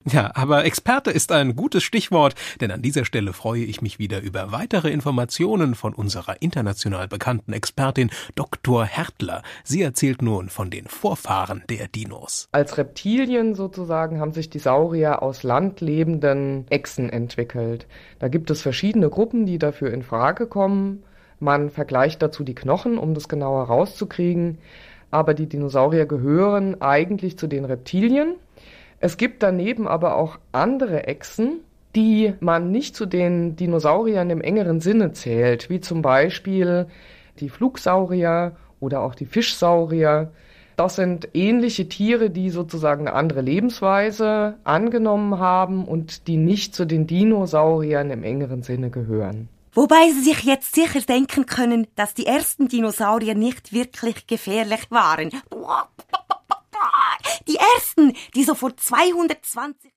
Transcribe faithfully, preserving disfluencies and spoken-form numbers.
Ja, aber Experte ist ein gutes Stichwort, denn an dieser Stelle freue ich mich wieder über weitere Informationen von unserer international bekannten Expertin Doktor Hertler. Sie erzählt nun von den Vorfahren der Dinos. Als Reptilien sozusagen haben sich die Saurier aus landlebenden Echsen entwickelt. Da gibt es verschiedene Gruppen, die dafür in Frage kommen. Man vergleicht dazu die Knochen, um das genauer rauszukriegen. Aber die Dinosaurier gehören eigentlich zu den Reptilien. Es gibt daneben aber auch andere Echsen, die man nicht zu den Dinosauriern im engeren Sinne zählt, wie zum Beispiel die Flugsaurier oder auch die Fischsaurier. Das sind ähnliche Tiere, die sozusagen eine andere Lebensweise angenommen haben und die nicht zu den Dinosauriern im engeren Sinne gehören. Wobei Sie sich jetzt sicher denken können, dass die ersten Dinosaurier nicht wirklich gefährlich waren. Die ersten, die so vor zweihundertzwanzig